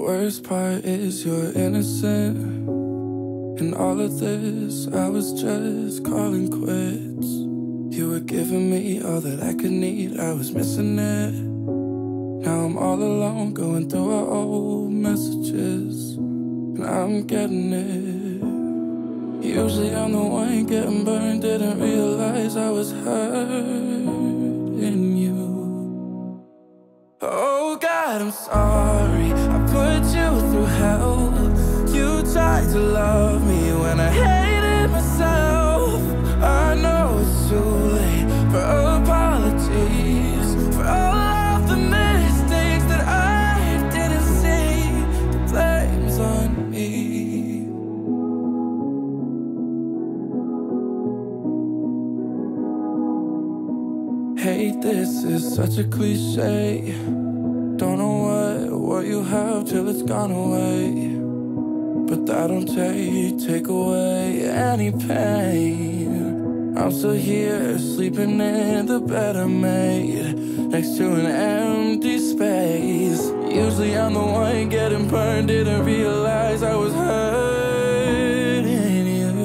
worst part is you're innocent. In all of this, I was just calling quits. You were giving me all that I could need, I was missing it. Now I'm all alone, going through our old messages, and I'm getting it. Usually I'm the one getting burned, didn't realize I was hurting you. Oh God, I'm sorry, I put you through hell. You tried to love me when I hated myself. I know it's too late for apologies, for all of the mistakes that I didn't see. The blame's on me. Hey, this is such a cliche. Don't know what you have till it's gone away, but that don't take away any pain. I'm still here, sleeping in the bed I made, next to an empty space. Usually I'm the one getting burned, didn't realize I was hurting you.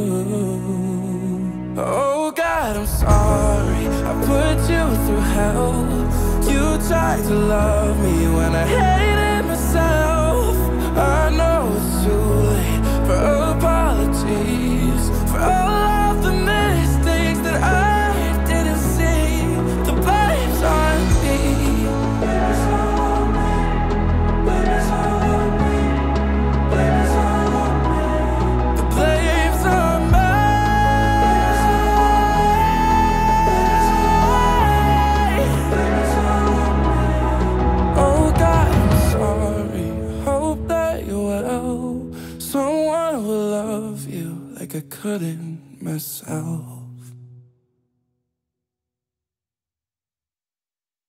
Oh God, I'm sorry, I put you through hell. You tried to love me when I hated myself. I know it's too late for apologies, for all of the mistakes that I didn't see. The blame's on me. Blame is all on me. Blame is all on me. Blame is all on me. The blame's on me. Blame is all on me. Oh God, I'm sorry. Hope that you're well. Someone will love you like I couldn't myself.